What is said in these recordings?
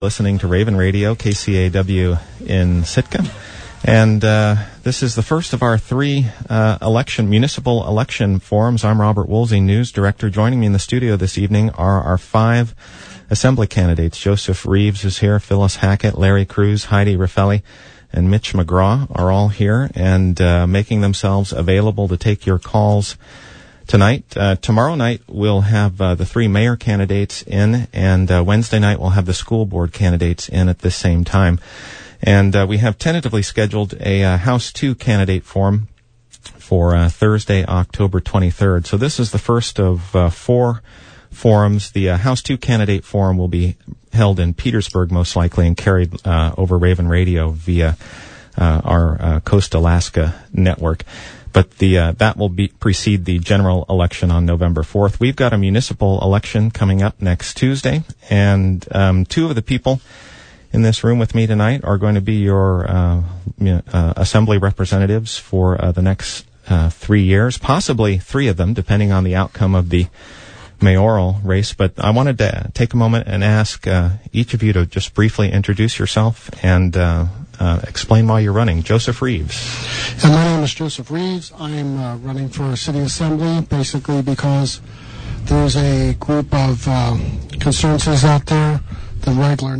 Listening to Raven Radio, KCAW in Sitka. And this is the first of our three municipal election forums. I'm Robert Woolsey, News Director. Joining me in the studio this evening are our five Assembly candidates. Joseph Reeves is here, Phyllis Hackett, Larry Cruz, Heidi Raffelli, and Mitch McGraw are all here and making themselves available to take your calls tonight. Tomorrow night we'll have the three mayor candidates in, and Wednesday night we'll have the school board candidates in at the same time. And we have tentatively scheduled a House 2 candidate forum for Thursday, October 23rd. So this is the first of four forums. The House 2 candidate forum will be held in Petersburg most likely and carried over Raven Radio via our Coast Alaska network. But that will precede the general election on November 4th. We've got a municipal election coming up next Tuesday, and two of the people in this room with me tonight are going to be your assembly representatives for the next 3 years, possibly three of them, depending on the outcome of the mayoral race. But I wanted to take a moment and ask each of you to just briefly introduce yourself and explain why you're running. Joseph Reeves. My name is Joseph Reeves. I'm running for City Assembly basically because there's a group of constituencies out there, the regular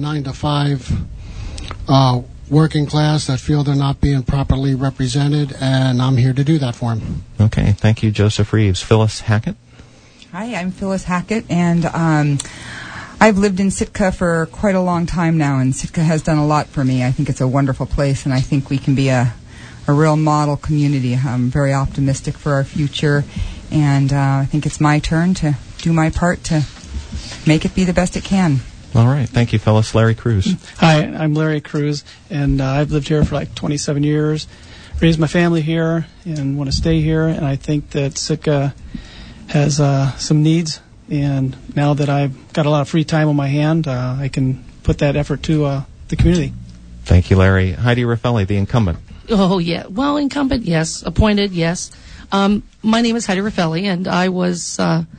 9-to-5 working class that feel they're not being properly represented, and I'm here to do that for them. Okay, thank you, Joseph Reeves. Phyllis Hackett. Hi, I'm Phyllis Hackett, and I've lived in Sitka for quite a long time now, and Sitka has done a lot for me. I think it's a wonderful place, and I think we can be a real model community. I'm very optimistic for our future, and I think it's my turn to do my part to make it be the best it can. All right. Thank you, Phyllis. Larry Cruz. Hi, I'm Larry Cruz, and I've lived here for like 27 years, raised my family here, and want to stay here, and I think that Sitka has some needs, and now that I've got a lot of free time on my hand, I can put that effort to the community. Thank you, Larry. Heidi Raffelli, the incumbent. Oh, yeah. Well, incumbent, yes. Appointed, yes. My name is Heidi Raffelli, and I was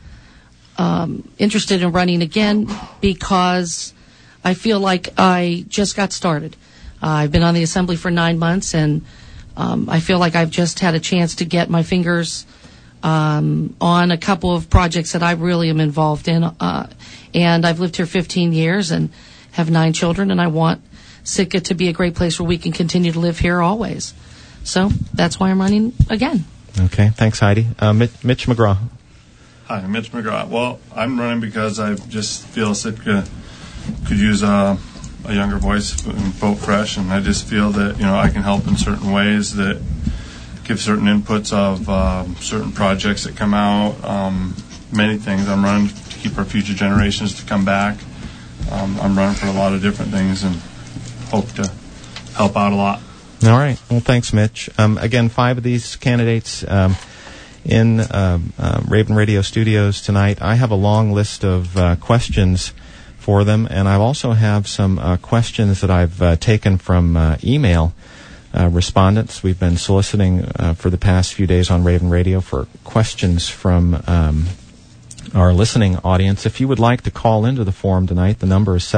interested in running again because I feel like I just got started. I've been on the Assembly for 9 months, and I feel like I've just had a chance to get my fingers on a couple of projects that I really am involved in. And I've lived here 15 years and have 9 children, and I want Sitka to be a great place where we can continue to live here always. So that's why I'm running again. Okay, thanks, Heidi. Mitch McGraw. Hi, I'm Mitch McGraw. Well, I'm running because I just feel Sitka could use a younger voice and vote fresh, and I just feel that I can help in certain ways, that give certain inputs of certain projects that come out, many things. I'm running to keep our future generations to come back. I'm running for a lot of different things and hope to help out a lot. All right. Well, thanks, Mitch. Again, 5 of these candidates in Raven Radio Studios tonight. I have a long list of questions for them, and I also have some questions that I've taken from email respondents. We've been soliciting for the past few days on Raven Radio for questions from our listening audience. If you would like to call into the forum tonight, the number is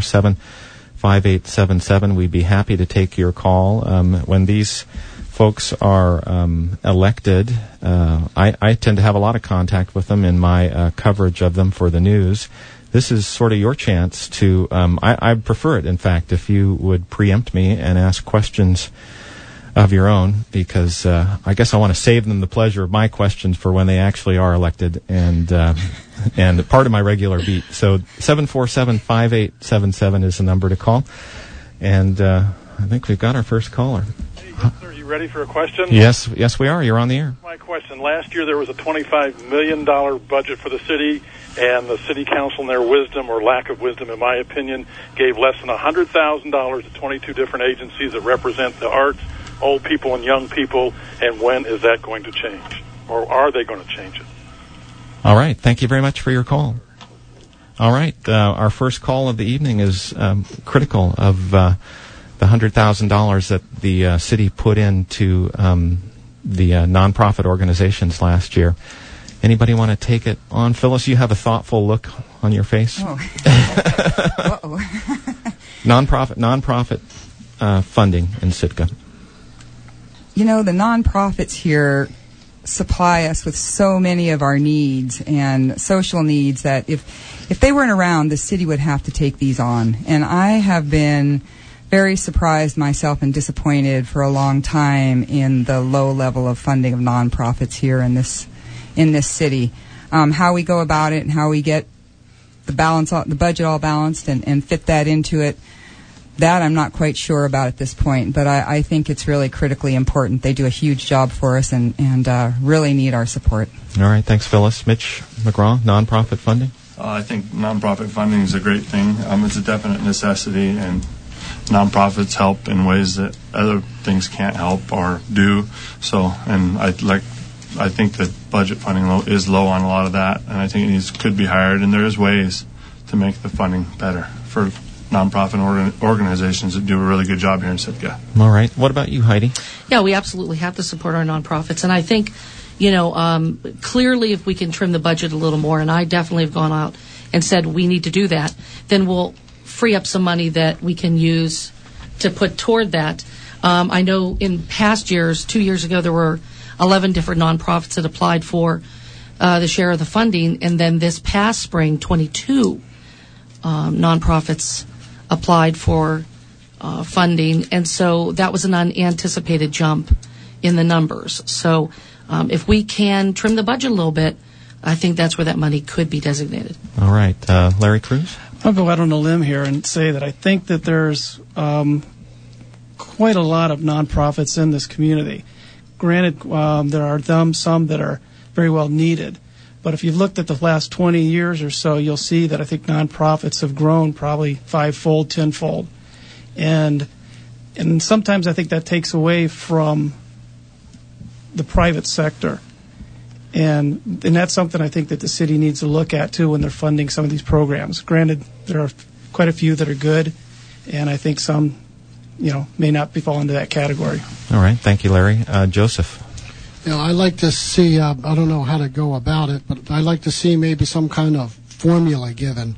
747-5877. We'd be happy to take your call. When these folks are elected, I tend to have a lot of contact with them in my coverage of them for the news. This is sort of your chance to, I prefer it, in fact, if you would preempt me and ask questions of your own, because I guess I want to save them the pleasure of my questions for when they actually are elected, and part of my regular beat. So 747-5877 is the number to call. And I think we've got our first caller. Hey, sir, you ready for a question? Yes, we are. You're on the air. My question. Last year there was a $25 million budget for the city, and the city council, in their wisdom or lack of wisdom, in my opinion, gave less than $100,000 to 22 different agencies that represent the arts, old people and young people, and when is that going to change? Or are they going to change it? All right. Thank you very much for your call. All right. Our first call of the evening is critical of the $100,000 that the city put into the nonprofit organizations last year. Anybody want to take it on? Phyllis, you have a thoughtful look on your face. Oh. Uh-oh. Nonprofit funding in Sitka. You know, the nonprofits here supply us with so many of our needs and social needs that if they weren't around, the city would have to take these on. And I have been very surprised myself and disappointed for a long time in the low level of funding of nonprofits here in this city. How we go about it and how we get the budget all balanced and fit that into it, that I'm not quite sure about at this point, but I think it's really critically important. They do a huge job for us and really need our support. All right, thanks, Phyllis. Mitch McGraw, nonprofit funding? I think nonprofit funding is a great thing. It's a definite necessity, and nonprofits help in ways that other things can't help or do. So, and I think that budget funding is low on a lot of that, and I think it could be higher, and there is ways to make the funding better for nonprofit organizations that do a really good job here in Sitka. All right. What about you, Heidi? Yeah, we absolutely have to support our nonprofits. And I think, clearly if we can trim the budget a little more, and I definitely have gone out and said we need to do that, then we'll free up some money that we can use to put toward that. I know in past years, 2 years ago, there were 11 different nonprofits that applied for the share of the funding. And then this past spring, 22 nonprofits applied for funding, and so that was an unanticipated jump in the numbers. So if we can trim the budget a little bit, I think that's where that money could be designated. All right. Larry Cruz? I'll go out on a limb here and say that I think that there's quite a lot of nonprofits in this community. Granted, there are some that are very well needed. But if you've looked at the last 20 years or so, you'll see that I think nonprofits have grown probably 5-fold, 10-fold. And sometimes I think that takes away from the private sector. And that's something I think that the city needs to look at, too, when they're funding some of these programs. Granted, there are quite a few that are good, and I think some, may not fall into that category. All right. Thank you, Larry. Joseph? I like to see, I don't know how to go about it, but I like to see maybe some kind of formula given.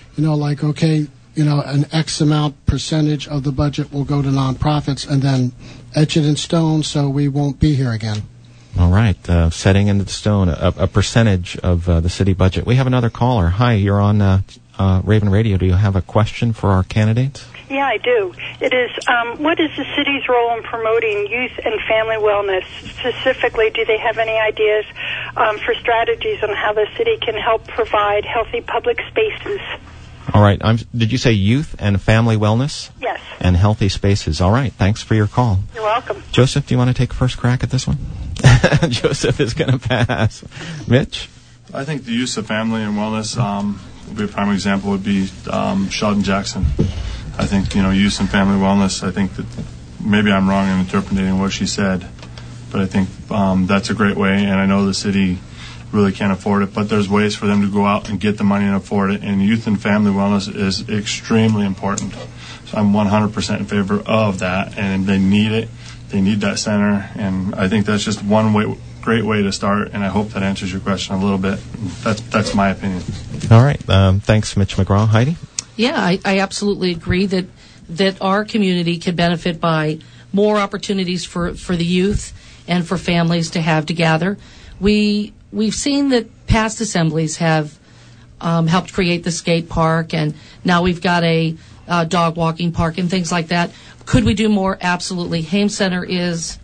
An X amount percentage of the budget will go to nonprofits, and then etch it in stone so we won't be here again. All right. Setting into stone a percentage of the city budget. We have another caller. Hi, you're on Raven Radio. Do you have a question for our candidates? Yeah, I do. It is, what is the city's role in promoting youth and family wellness? Specifically, do they have any ideas for strategies on how the city can help provide healthy public spaces? All right. Did you say youth and family wellness? Yes. And healthy spaces. All right. Thanks for your call. You're welcome. Joseph, do you want to take first crack at this one? Joseph is going to pass. Mitch? I think the use of family and wellness, would be a prime example would be Sheldon Jackson. I think, youth and family wellness, I think that maybe I'm wrong in interpreting what she said, but I think that's a great way, and I know the city really can't afford it, but there's ways for them to go out and get the money and afford it, and youth and family wellness is extremely important. So I'm 100% in favor of that, and they need it. They need that center, and I think that's just one great way to start, and I hope that answers your question a little bit. That's my opinion. All right. Thanks, Mitch McGraw. Heidi? Yeah, I absolutely agree that our community can benefit by more opportunities for the youth and for families to have to gather. We've seen that past assemblies have helped create the skate park, and now we've got a dog walking park and things like that. Could we do more? Absolutely. Hames Center is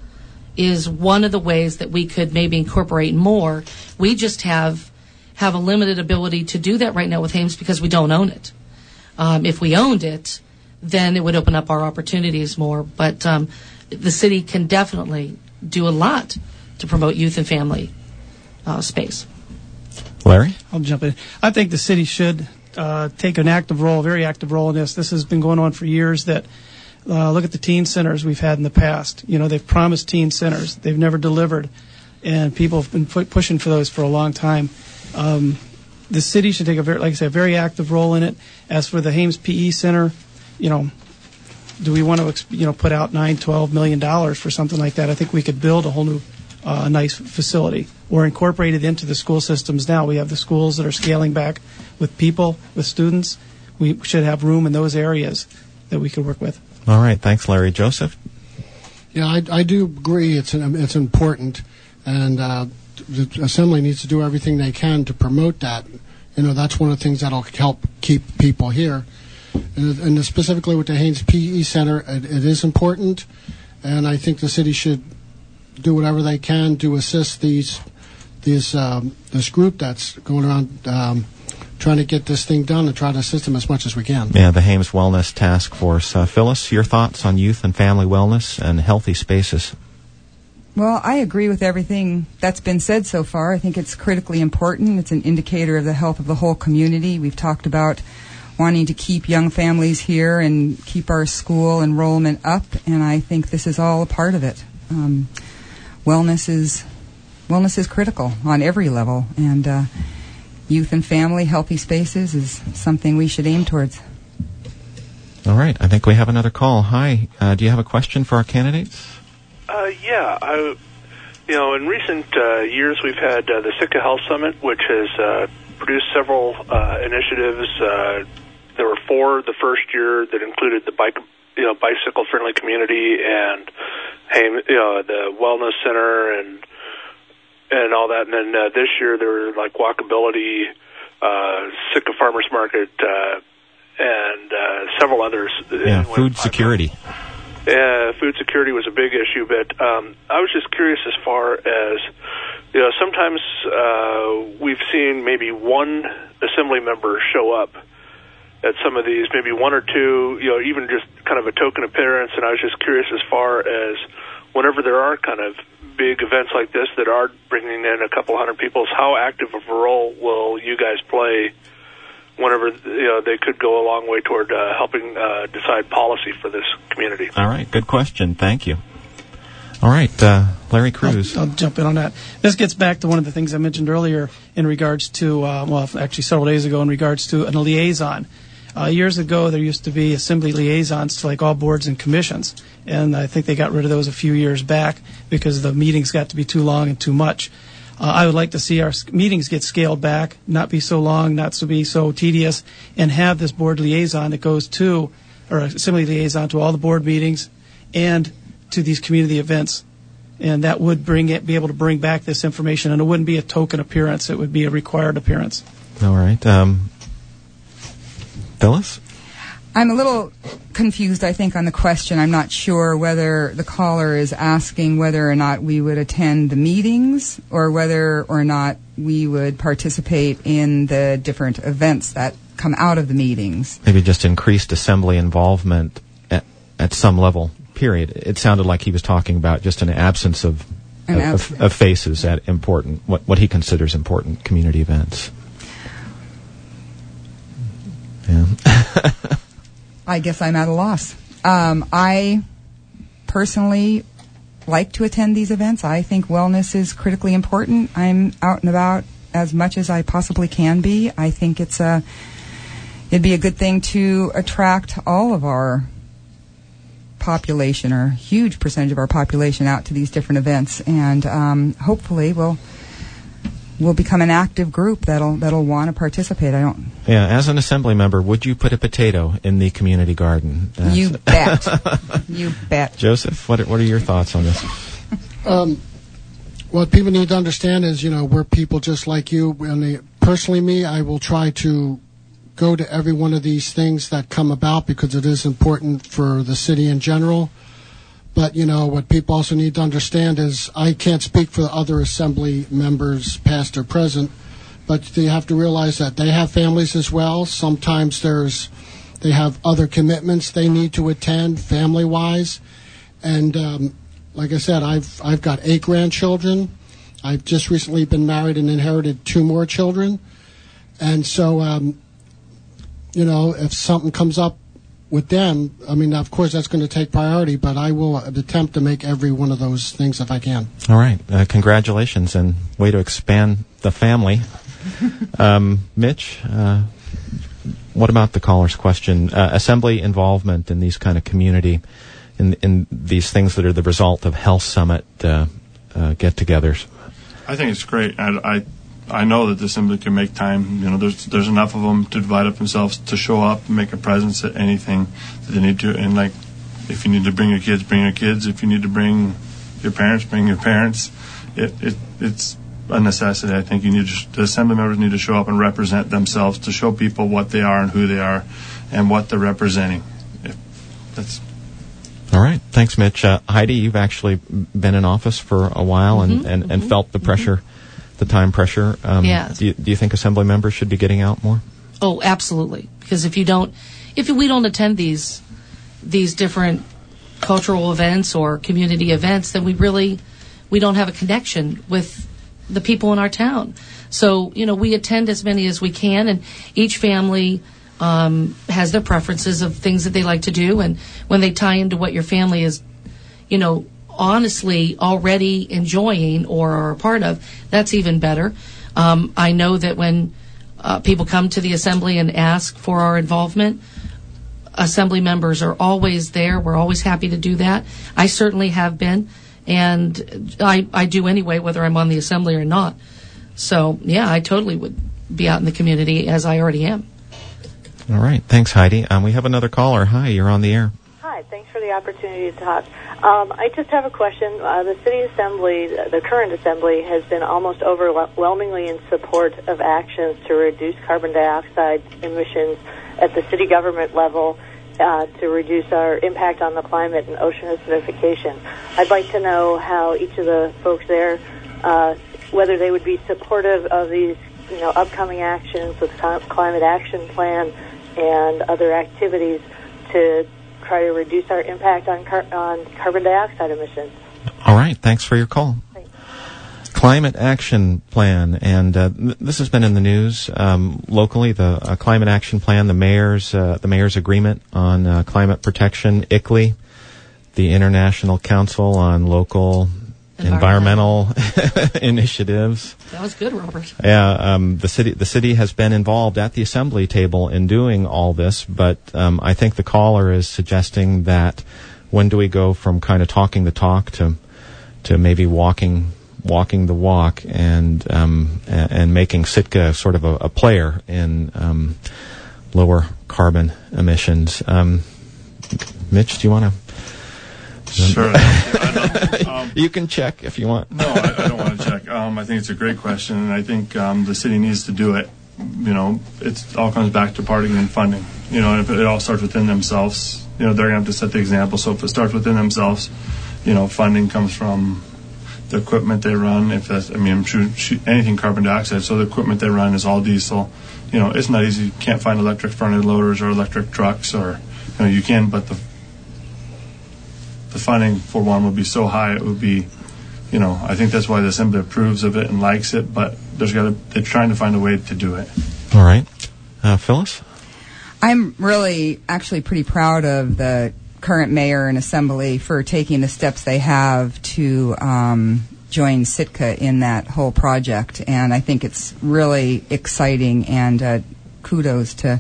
one of the ways that we could maybe incorporate more. We just have a limited ability to do that right now with Hames because we don't own it. If we owned it, then it would open up our opportunities more. But the city can definitely do a lot to promote youth and family space. Larry? I'll jump in. I think the city should take an very active role in this. This has been going on for years. That look at the teen centers we've had in the past. They've promised teen centers. They've never delivered, and people have been pushing for those for a long time. The city should take a very active role in it. As for the Hames PE Center, do we want to put out $9-12 million for something like that? I think we could build a whole new nice facility or incorporate it into the school systems now. We have the schools that are scaling back with students. We should have room in those areas that we could work with. All right. Thanks, Larry. Joseph? Yeah, I do agree. It's important, and the Assembly needs to do everything they can to promote that. That's one of the things that'll help keep people here. And specifically with the Haynes PE Center, it is important, and I think the city should do whatever they can to assist this group that's going around trying to get this thing done and try to assist them as much as we can. Yeah, the Hames Wellness Task Force. Phyllis, your thoughts on youth and family wellness and healthy spaces? Well, I agree with everything that's been said so far. I think it's critically important. It's an indicator of the health of the whole community. We've talked about wanting to keep young families here and keep our school enrollment up, and I think this is all a part of it. Wellness is critical on every level, and youth and family, healthy spaces is something we should aim towards. All right. I think we have another call. Hi. Do you have a question for our candidates? Yeah. In recent years, we've had the Sitka Health Summit, which has produced several initiatives. There were 4 the first year that included the bicycle-friendly community and the wellness center and all that. And then this year there were like walkability, Sitka Farmers Market, and several others. Yeah, food security. Food security was a big issue, but I was just curious as far as, sometimes we've seen maybe one assembly member show up at some of these, maybe 1 or 2, even just kind of a token appearance, and I was just curious as far as whenever there are kind of big events like this that are bringing in a couple hundred people, how active of a role will you guys play whenever they could go a long way toward helping decide policy for this community? All right, good question. Thank you. All right, Larry Cruz. I'll jump in on that. This gets back to one of the things I mentioned earlier in regards to, actually several days ago, in regards to a liaison. Years ago, there used to be assembly liaisons to like all boards and commissions, and I think they got rid of those a few years back because the meetings got to be too long and too much. I would like to see our meetings get scaled back, not be so long, not to be so tedious, and have this board liaison that goes to, or assembly liaison to all the board meetings and to these community events. And that would be able to bring back this information, and it wouldn't be a token appearance, it would be a required appearance. All right. Phyllis? I'm a little confused, I think, on the question. I'm not sure whether the caller is asking whether or not we would attend the meetings or whether or not we would participate in the different events that come out of the meetings. Maybe just increased assembly involvement at some level, period. It sounded like he was talking about just an absence of faces at important, what he considers important community events. Yeah. I guess I'm at a loss. I personally like to attend these events. I think wellness is critically important. I'm out and about as much as I possibly can be. I think it'd be a good thing to attract all of our population, or a huge percentage of our population, out to these different events, and hopefully we'll become an active group that'll want to participate. Yeah, as an assembly member, would you put a potato in the community garden? You bet. You bet. Joseph, what are your thoughts on this? What people need to understand is, we're people just like you. Personally, I will try to go to every one of these things that come about because it is important for the city in general. But, what people also need to understand is I can't speak for the other assembly members, past or present, but they have to realize that they have families as well. Sometimes they have other commitments they need to attend family-wise. And like I said, I've got 8 grandchildren. I've just recently been married and inherited 2 more children. And so, if something comes up with them, of course, that's going to take priority, but I will attempt to make every one of those things if I can. All right. Congratulations, and way to expand the family. Mitch, what about the caller's question? Assembly involvement in these kind of community, in these things that are the result of Health Summit get-togethers. I think it's great. I I know that the Assembly can make time. You know, there's enough of them to divide up themselves to show up and make a presence at anything that they need to. And like, if you need to bring your kids, bring your kids. If you need to bring your parents, bring your parents. It's a necessity. I think the Assembly members need to show up and represent themselves to show people what they are and who they are and what they're representing. That's all right. Thanks, Mitch. Heidi, you've actually been in office for a while and felt the pressure, the time pressure. Yes. Do you think Assembly members should be getting out more? Oh, absolutely. Because if we don't attend these different cultural events or community events, then we don't have a connection with the people in our town. So, we attend as many as we can, and each family has their preferences of things that they like to do, and when they tie into what your family is, honestly already enjoying or are a part of, that's even better. I know that when people come to the Assembly and ask for our involvement, Assembly members are always there. We're always happy to do that. I certainly have been, and I do anyway, whether I'm on the Assembly or not. So, yeah, I totally would be out in the community, as I already am. All right. Thanks, Heidi. We have another caller. Hi, you're on the air. Hi, thanks for the opportunity to talk. I just have a question. The City Assembly, the current Assembly, has been almost overwhelmingly in support of actions to reduce carbon dioxide emissions at the city government level to reduce our impact on the climate and ocean acidification. I'd like to know how each of the folks there, whether they would be supportive of these upcoming actions with Climate Action Plan and other activities to try to reduce our impact on carbon dioxide emissions. All right. Thanks for your call. Thanks. Climate Action Plan, and this has been in the news locally. The Climate Action Plan, the mayor's agreement on climate protection, ICLEI, the International Council on Local Environmental Initiatives. That was good, Robert. Yeah, the city has been involved at the Assembly table in doing all this, but I think the caller is suggesting that when do we go from kind of talking the talk to maybe walking the walk and making Sitka sort of a player in lower carbon emissions. Mitch, do you want to? Sure. You can check if you want. No, I don't want to check. I think it's a great question, and I think the city needs to do it. It all comes back to parting and funding. And if it all starts within themselves, they're going to have to set the example. So if it starts within themselves, funding comes from the equipment they run. If that's, I'm sure anything carbon dioxide. So the equipment they run is all diesel. It's not easy. You can't find electric front-end loaders or electric trucks, or you can, but the funding for one would be so high it would be, I think that's why the Assembly approves of it and likes it, but they're trying to find a way to do it. All right. Phyllis? I'm really actually pretty proud of the current mayor and Assembly for taking the steps they have to join Sitka in that whole project, and I think it's really exciting, and kudos to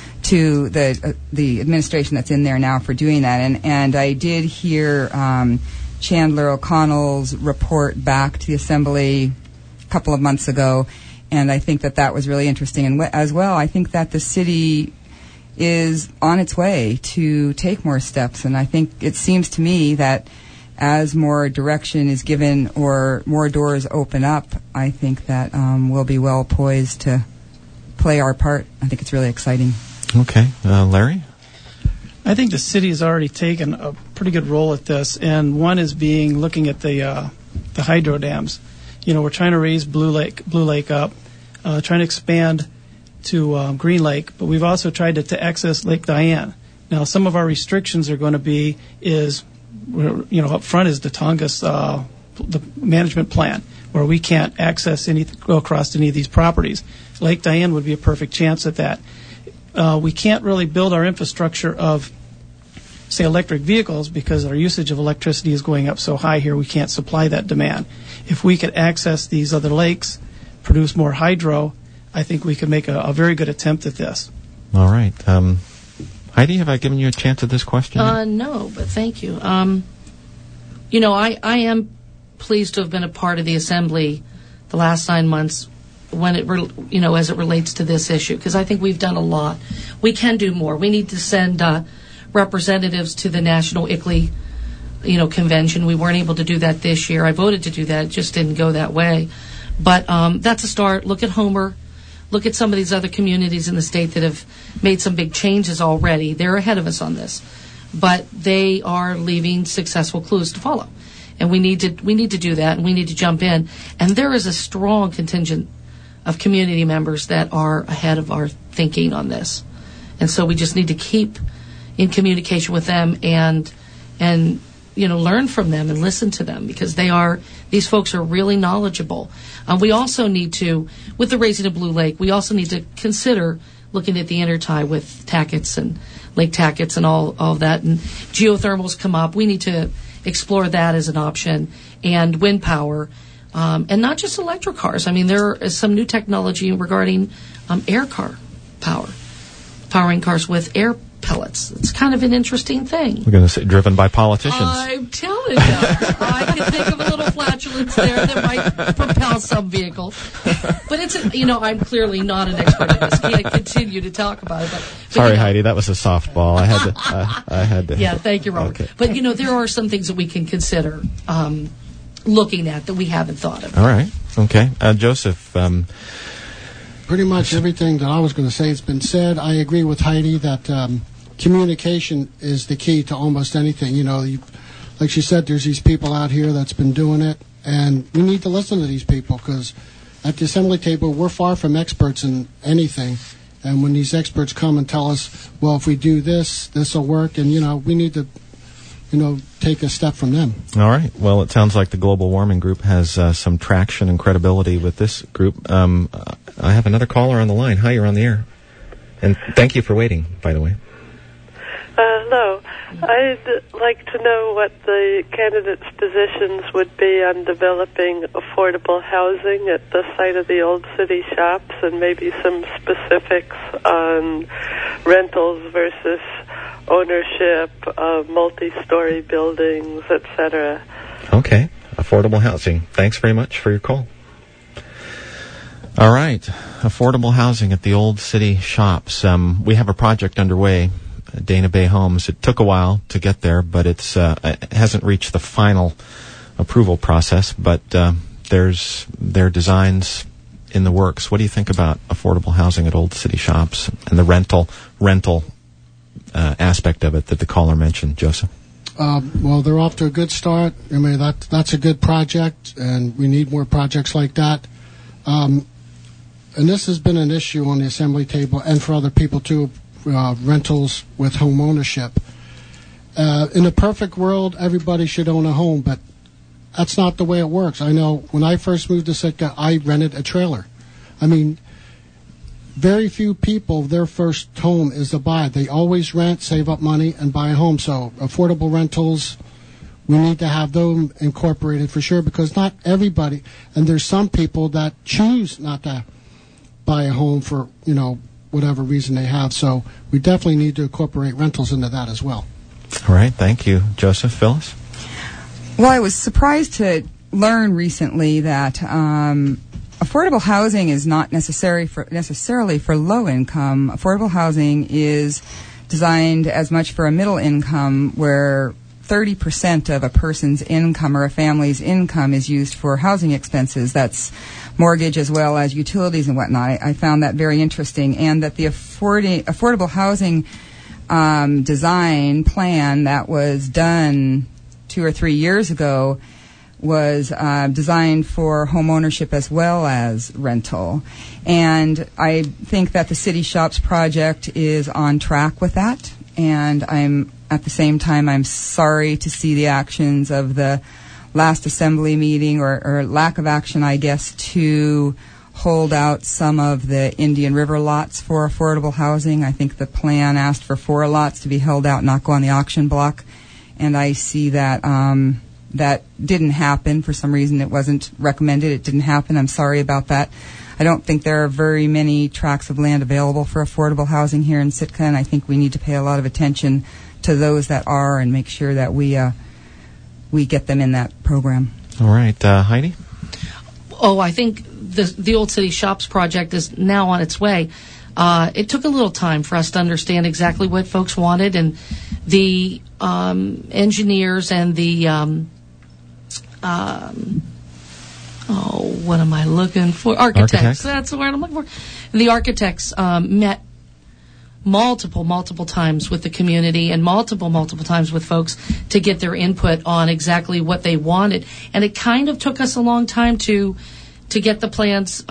the administration that's in there now for doing that. And I did hear Chandler O'Connell's report back to the Assembly a couple of months ago, and I think that was really interesting. And as well, I think that the city is on its way to take more steps, and I think it seems to me that as more direction is given or more doors open up, I think that we'll be well poised to play our part. I think it's really exciting. Okay. Larry? I think the city has already taken a pretty good role at this, and one is looking at the hydro dams. We're trying to raise Blue Lake up, trying to expand to Green Lake, but we've also tried to access Lake Diane. Now, some of our restrictions are going to be up front is the Tongass the management plan, where we can't go across any of these properties. Lake Diane would be a perfect chance at that. We can't really build our infrastructure of, say, electric vehicles because our usage of electricity is going up so high here we can't supply that demand. If we could access these other lakes, produce more hydro, I think we could make a very good attempt at this. All right. Heidi, have I given you a chance at this question? No, but thank you. I am pleased to have been a part of the Assembly the last 9 months when it as it relates to this issue, because I think we've done a lot. We can do more. We need to send representatives to the National ICLEI convention. We weren't able to do that this year. I voted to do that. It just didn't go that way. But that's a start. Look at Homer. Look at some of these other communities in the state that have made some big changes already. They're ahead of us on this. But they are leaving successful clues to follow. And we need to do that, and we need to jump in. And there is a strong contingent of community members that are ahead of our thinking on this. And so we just need to keep in communication with them and learn from them and listen to them, because these folks are really knowledgeable. We also need to, with the Raising of Blue Lake, we also need to consider looking at the intertie with Tackett's and Lake Tackett's and all of that. And geothermals come up. We need to explore that as an option, and wind power, and not just electric cars. I mean, there is some new technology regarding air car power, powering cars with air pellets. It's kind of an interesting thing. We're going to say driven by politicians. I'm telling you. I can think of a little flatulence there that might propel some vehicles. But I'm clearly not an expert in this. Can't continue to talk about it. But Sorry, Heidi, that was a softball. I had to. Yeah, thank you, Robert. Okay. But, there are some things that we can consider looking at that we haven't thought of. All right. Okay. Joseph, pretty much everything that I was going to say has been said. I agree with Heidi that communication is the key to almost anything. Like she said, there's these people out here that's been doing it, and we need to listen to these people, because at the assembly table, we're far from experts in anything. And when these experts come and tell us, well, if we do this, this will work, and, we need to, take a step from them. All right. Well, it sounds like the Global Warming Group has some traction and credibility with this group. I have another caller on the line. Hi, you're on the air. And thank you for waiting, by the way. Hello. I'd like to know what the candidates' positions would be on developing affordable housing at the site of the old city shops, and maybe some specifics on rentals versus ownership of multi-story buildings, etc. Okay. Affordable housing. Thanks very much for your call. All right. Affordable housing at the old city shops. We have a project underway, Dana Bay Homes. It took a while to get there, but it hasn't reached the final approval process, but there are designs in the works. What do you think about affordable housing at old city shops and the rental aspect of it that the caller mentioned, Joseph? Well, they're off to a good start. I mean, that's a good project, and we need more projects like that. And this has been an issue on the assembly table and for other people too, rentals with home ownership. In a perfect world, everybody should own a home, but that's not the way it works. I know when I first moved to Sitka, I rented a trailer. I mean, very few people, their first home is to buy. They always rent, save up money, and buy a home. So affordable rentals, we need to have them incorporated for sure, because not everybody, and there's some people that choose not to buy a home for, whatever reason they have. So we definitely need to incorporate rentals into that as well. All right. Thank you, Joseph. Phyllis? Well, I was surprised to learn recently that affordable housing is not necessarily for low income. Affordable housing is designed as much for a middle income, where 30% of a person's income or a family's income is used for housing expenses. That's mortgage as well as utilities and whatnot. I found that very interesting, and that the affordable housing design plan that was done 2 or 3 years ago was designed for home ownership as well as rental. And I think that the City Shops project is on track with that. And at the same time, I'm sorry to see the actions of the last assembly meeting, or lack of action, I guess, to hold out some of the Indian River lots for affordable housing. I think the plan asked for 4 lots to be held out, not go on the auction block. And I see that that didn't happen. For some reason, it wasn't recommended. It didn't happen. I'm sorry about that. I don't think there are very many tracts of land available for affordable housing here in Sitka, and I think we need to pay a lot of attention to those that are and make sure that we get them in that program. All right. Heidi? Oh, I think the Old City Shops project is now on its way. It took a little time for us to understand exactly what folks wanted, and the engineers and the what am I looking for? Architects. That's the word I'm looking for. And the architects met multiple times with the community and multiple times with folks to get their input on exactly what they wanted. And it kind of took us a long time to get the plans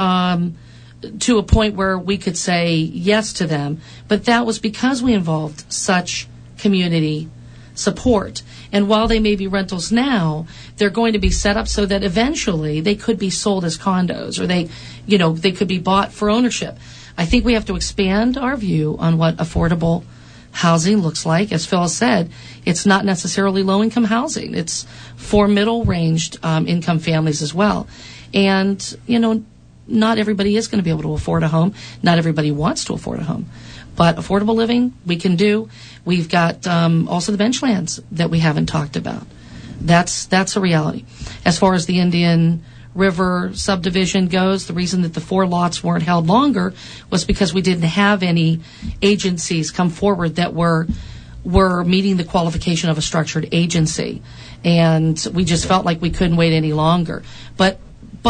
to a point where we could say yes to them. But that was because we involved such community support. And while they may be rentals now, they're going to be set up so that eventually they could be sold as condos, or they could be bought for ownership. I think we have to expand our view on what affordable housing looks like. As Phil said, it's not necessarily low-income housing. It's for middle-ranged income families as well. And, not everybody is going to be able to afford a home. Not everybody wants to afford a home. But affordable living, we can do. We've got also the bench lands that we haven't talked about. That's a reality. As far as the Indian River subdivision goes, the reason that the 4 lots weren't held longer was because we didn't have any agencies come forward that were meeting the qualification of a structured agency. And we just felt like we couldn't wait any longer. But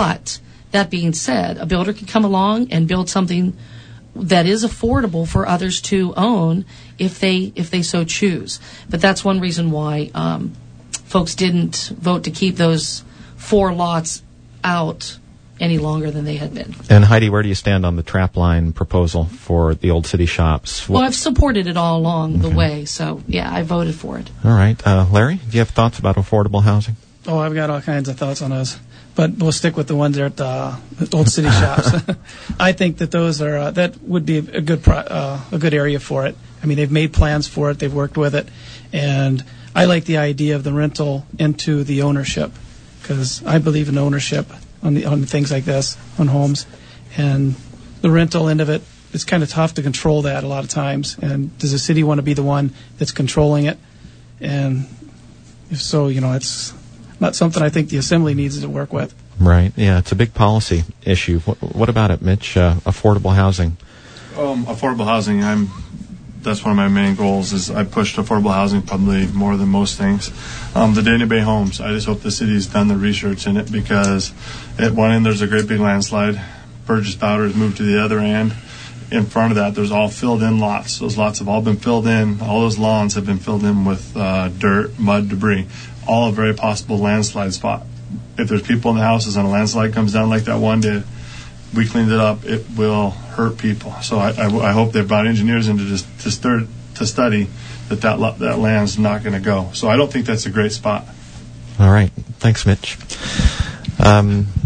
that being said, a builder can come along and build something that is affordable for others to own if they so choose. But that's one reason why folks didn't vote to keep those 4 lots out any longer than they had been. And Heidi, where do you stand on the trap line proposal for the Old City Shops? Well, I've supported it all along the way, so yeah, I voted for it. All right. Larry, do you have thoughts about affordable housing? Oh, I've got all kinds of thoughts on those, but we'll stick with the ones there at the Old City Shops. I think that those are that would be a good area for it. I mean, they've made plans for it, they've worked with it, and I like the idea of the rental into the ownership, because I believe in ownership on things like this, on homes, and the rental end of it, it's kind of tough to control that a lot of times. And does the city want to be the one that's controlling it? And if so, it's not something I think the Assembly needs to work with. Right. Yeah, it's a big policy issue. What about it, Mitch? Affordable housing. Affordable housing. That's one of my main goals. Is I pushed affordable housing probably more than most things. The Dana Bay homes. I just hope the city's done the research in it, because at one end there's a great big landslide. Burgess Bowder has moved to the other end. In front of that, there's all filled in lots. Those lots have all been filled in. All those lawns have been filled in with dirt, mud, debris. All a very possible landslide spot. If there's people in the houses and a landslide comes down like that one day, we cleaned it up, it will hurt people. So I hope they brought engineers in to study that land's not going to go. So I don't think that's a great spot. All right. Thanks, Mitch.